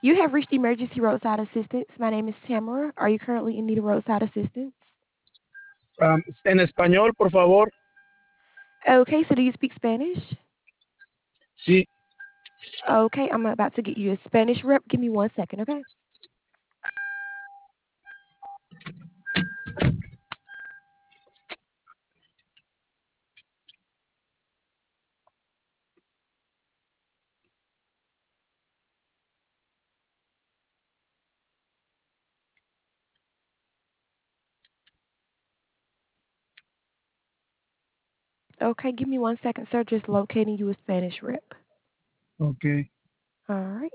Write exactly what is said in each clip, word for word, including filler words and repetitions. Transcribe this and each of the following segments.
You have reached emergency roadside assistance. My name is Tamara. Are you currently in need of roadside assistance? Um, en español, por favor. Okay, so do you speak Spanish? Sí, Okay, I'm about to get you a Spanish rep. Give me one second, okay? Okay, give me one second, sir. Just locating you a Spanish rep. ok. All right.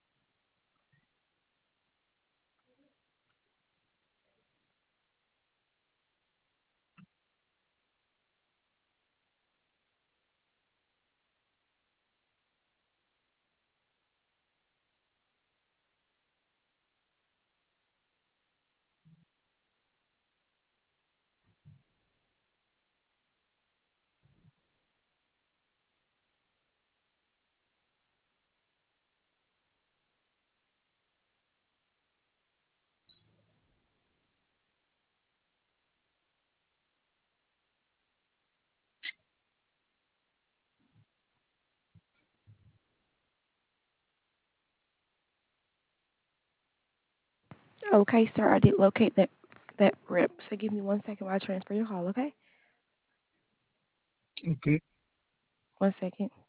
Okay, sir. I did locate that that rep. So give me one second while I transfer your call, okay? Ok. One second.